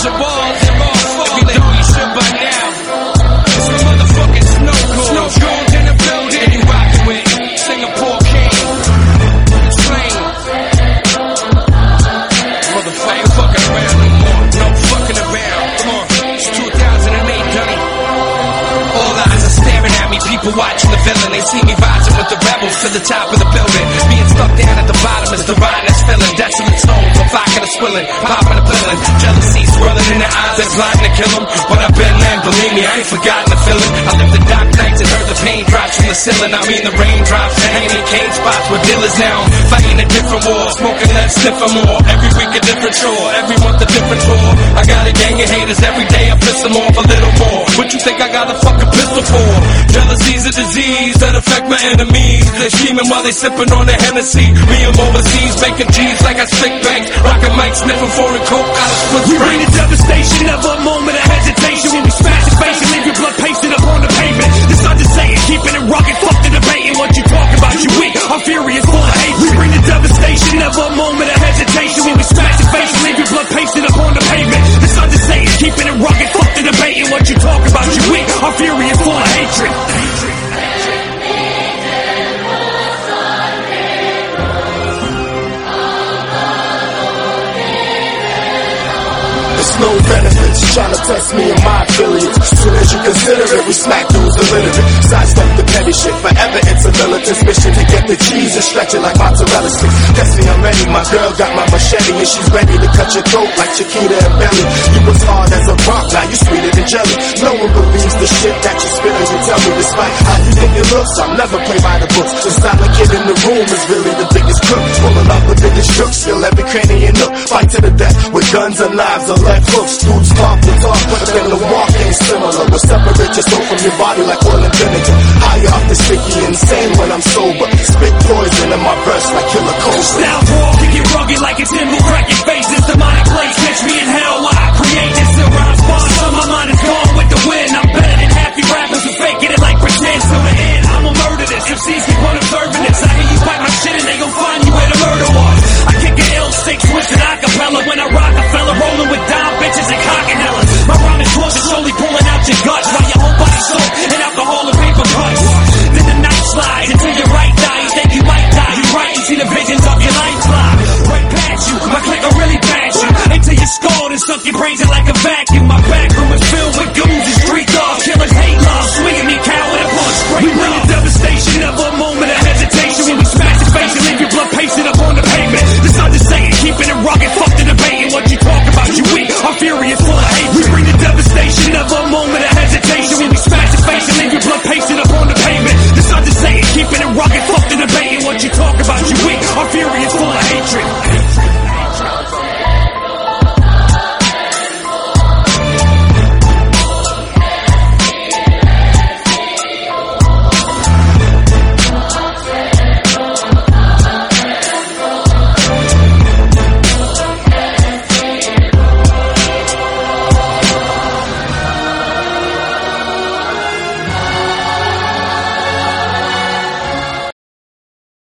your balls, they're all falling. If you think you should by now, it's the motherfucking snow cones in the building. And you rockin' with Singapore King. Explain. Motherfucker, ain't fucking around no more. No fucking around. Come on, it's 2008, Dunny. All eyes are staring at me, people watching the villain. They see me rising with the rebels to the top of the building. Being stuck down at the bottom is the ride that's filling. Desolate souls, a vodka that's swilling, popping a pillin'. Jealousy swirling in their eyes, they're blind to kill them. But I've been there, believe me, I ain't forgotten the feeling. I lived the dark nights and heard the pain drops from the ceiling. I mean the raindrops, hanging in cage spots with dealers now. Fighting a different war, smoking less, sniffing more. Every week a different chore, every month a different tour. I got a gang of haters, every day I piss them off a little more. What you think I got a fucking pistol for? Jealousy's a disease that affect my enemies. They're scheming while they sipping on the Hennessy. Me and overseas making G's like I stick banks. Rockin' mic, sniffing foreign coke out of split. We bring the devastation, never a moment of hesitation. When we smash your face and leave your blood pasted upon the pavement. This understating, keeping it rugged, fuck the debating. What you talk about, you weak, I'm furious, full of hate. We bring the devastation, never a moment of hesitation. When we smash your face and leave your blood pasted upon the pavement. This understating, keeping it rugged, fuck the debating. What you talk about, you weak, I'm furious, full of hatred. It's no benefits trying to test me and my affiliates. Soon as you consider it, we smack dudes illiterate. Sidestep the petty shit, forever it's a militant's mission to get the cheese and stretch it like mozzarella sticks. Guess me, I'm ready, my girl got my machete and she's ready to cut your throat like Chiquita and Belly. You was hard as a rock, now you sweeter than jelly. No one believes the shit that you spit and you tell me. Despite how you think it looks, I'll never play by the books. The silent kid in the room is really the biggest crook. Pulling up the biggest crooks, feel every cranny and nook. Fight to the death with guns and knives or lead hooks. Dudes talk the talk, but then the walk ain't similar. We'll separate your soul from your body like oil and vinegar. High off the sticky, insane when I'm sober. Spit poison in my breath like killer cold. Now raw, kick it rugged like it's in, will crack your face. This demonic place, catch me in hell while I create this. A rhyme spawn, so my mind is gone with the wind. I'm better than half you rappers who faking it like pretend. To the end, I'ma murder this. MCs keep on observing this. I hear you fight my shit and they gon' find you where the murder was. I kick an L6 twisted acapella when I rock a fella rolling with dime bitches and cockinellas. My rhyme is torture, slowly pulling out your guts while your whole body soaked in alcohol and paper cuts. Then the night slides until your right eye, you think you might die. You right, you see the visions of your life fly right past you. My click will really pass you until you're scarred and suck your brains in like a vacuum. My back room is filled with goons and street dogs. Killers hate love, swinging me coward upon straight. We bring the devastation, never a moment of hesitation. When we smash your face and leave your blood pasted up on the pavement. This understating, keeping it rugged, fuck the debating. What you talk about, you weak, I'm furious, full